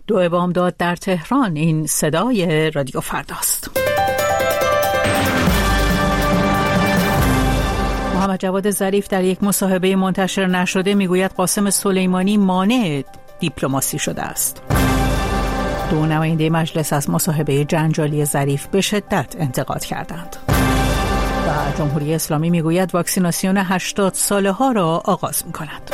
2 بامداد در تهران. این صدای رادیو فرداست. محمد جواد ظریف در یک مصاحبه منتشر نشده میگوید قاسم سلیمانی مانع دیپلماسی شده است. 2 نماینده مجلس از مصاحبه جنجالی ظریف به شدت انتقاد کردند. و جمهوری اسلامی میگوید واکسیناسیون 80 ساله ها را آغاز می‌کند.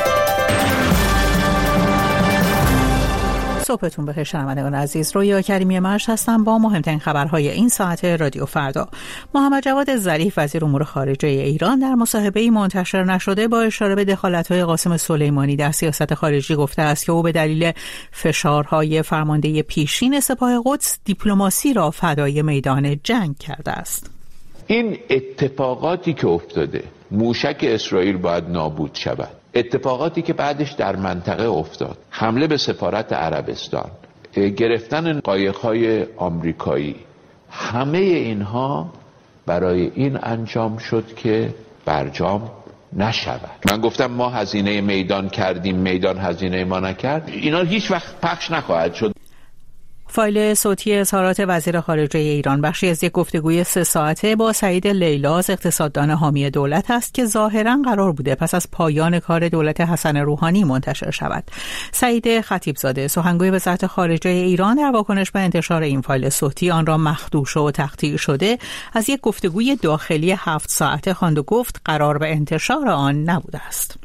صبحتون بخیر شنوندگان عزیز، رویا کریمی مشت هستم با مهمترین خبرهای این ساعت رادیو فردا. محمد جواد ظریف وزیر امور خارجه ایران در مصاحبه‌ای منتشر نشده با اشاره به دخالت‌های قاسم سلیمانی در سیاست خارجی گفته است که او به دلیل فشارهای فرمانده پیشین سپاه قدس دیپلماسی را فدای میدان جنگ کرده است. این اتفاقاتی که افتاده، موشک اسرائیل باید نابود شود، اتفاقاتی که بعدش در منطقه افتاد، حمله به سفارت عربستان، گرفتن قایق‌های آمریکایی، همه اینها برای این انجام شد که برجام نشود. من گفتم ما هزینه میدان کردیم، میدان هزینه ما نکرد. اینا هیچ وقت پخش نخواهد شد. فایل صوتی اظهارات وزیر خارجه ایران بخشی از یک گفتگوی 3 ساعته با سعید لیلاز، اقتصاددان حامی دولت است که ظاهراً قرار بوده پس از پایان کار دولت حسن روحانی منتشر شود. سعید خطیبزاده، سخنگوی وزارت خارجه ایران، در واکنش به انتشار این فایل صوتی آن را مخدوش و تقطیع شده از یک گفتگوی داخلی 7 ساعته خواند و گفت قرار به انتشار آن نبوده است.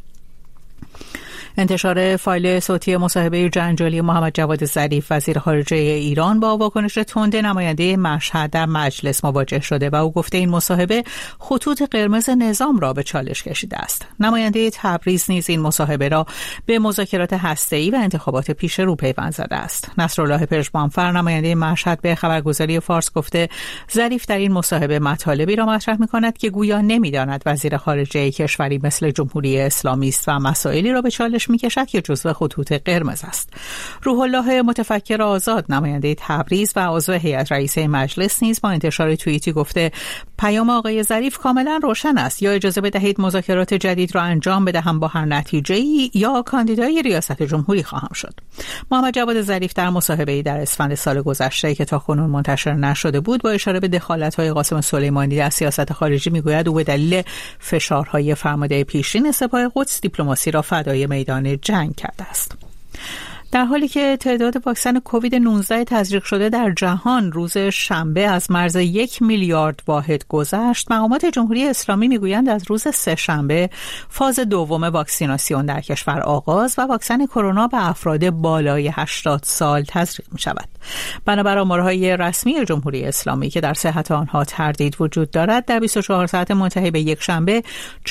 انتشار فایل صوتی مصاحبه جنجالی محمد جواد ظریف وزیر خارجه ایران با واکنش تند نماینده مشهد در مجلس مواجه شده و او گفته این مصاحبه خطوط قرمز نظام را به چالش کشیده است. نماینده تبریز نیز این مصاحبه را به مذاکرات هسته‌ای و انتخابات پیش رو پیوند زده است. نصرالله پژمانفر نماینده مشهد به خبرگزاری فارس گفته ظریف در این مصاحبه مطالبی را مطرح می‌کند که گویا نمی‌داند وزیر خارجه کشوری مثل جمهوری اسلامی است و مسائلی را به چالش می‌کشد که جزو خطوط قرمز است. روح الله متفکر آزاد، نماینده تبریز و عضو هیئت رئیسه مجلس نیز با انتشار توییتی گفته پیام آقای ظریف کاملا روشن است: یا اجازه بدهید مذاکرات جدید را انجام بدهم با هر نتیجه‌ای، یا کاندیدای ریاست جمهوری خواهم شد. محمد جواد ظریف در مصاحبه‌ای در اسفند سال گذشته که تاکنون منتشر نشده بود با اشاره به دخالت‌های قاسم سلیمانی در سیاست خارجی میگوید او به دلیل فشارهای فرمانده پیشین سپاه قدس دیپلماسی را فدای میدان جنگ کرده است. در حالی که تعداد واکسن کووید 19 تزریق شده در جهان روز شنبه از مرز 1 میلیارد واحد گذشت، مقامات جمهوری اسلامی میگویند از روز سه‌شنبه فاز دوم واکسیناسیون در کشور آغاز و واکسن کرونا به افراد بالای 80 سال تزریق می شود. بنابر آمارهای رسمی جمهوری اسلامی که در صحت آنها تردید وجود دارد، در 24 ساعت منتهی به یک شنبه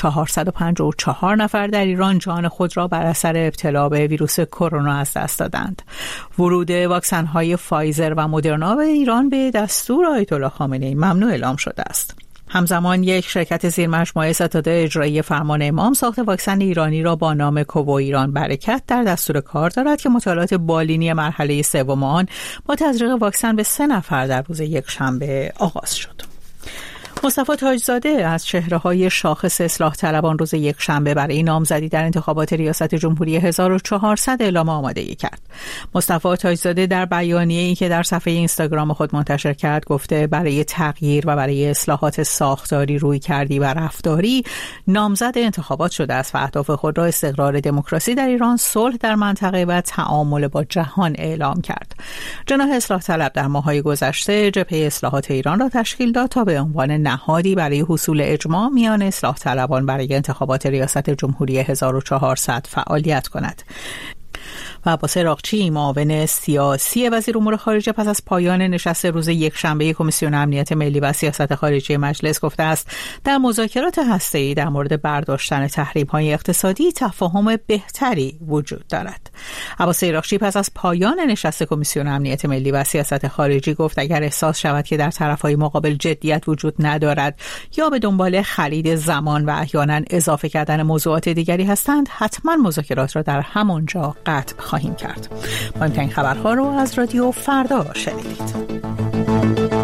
454 نفر در ایران جان خود را بر اثر ابتلا به ویروس کرونا از دست دادند. ورود واکسن‌های فایزر و مدرنا به ایران به دستور آیت الله خامنه‌ای ممنوع اعلام شده است. همزمان یک شرکت زیرمجموعه ستاد اجرایی فرمان امام ساخت واکسن ایرانی را با نام کوو ایران برکت در دستور کار دارد که مطالعات بالینی مرحله 3 آن با تزریق واکسن به 3 نفر در روز یک شنبه آغاز شد. مصطفی تاجزاده از چهره‌های شاخص اصلاح طلبان روز یک شنبه برای نامزدی در انتخابات ریاست جمهوری 1400 اعلام آمادگی کرد. مصطفی تاجزاده در بیانیه‌ای که در صفحه اینستاگرام خود منتشر کرد گفته برای تغییر و برای اصلاحات ساختاری، رویکردی و رفتاری نامزد انتخابات شده است و اهداف خود را استقرار دموکراسی در ایران، صلح در منطقه و تعامل با جهان اعلام کرد. جناح اصلاح طلب در ماه‌های گذشته جبهه اصلاحات ایران را تشکیل داد تا به عنوان نهادی برای حصول اجماع میان اصلاح طلبان برای انتخابات ریاست جمهوری 1400 فعالیت کند. و عباس عراقچی، معاون سیاسی وزیر امور خارجه، پس از پایان نشست روز یک شنبه کمیسیون امنیت ملی و سیاست خارجی مجلس گفته است در مذاکرات هسته‌ای در مورد برداشتن تحریم‌های اقتصادی تفاهم بهتری وجود دارد. عباس عراقچی پس از پایان نشست کمیسیون امنیت ملی و سیاست خارجی گفت اگر احساس شود که در طرف‌های مقابل جدیت وجود ندارد یا به دنبال خرید زمان و احیانا اضافه کردن موضوعات دیگری هستند، حتما مذاکرات را در همانجا قطع خواهیم کرد. مهمترین خبرها رو از رادیو فردا شنیدید.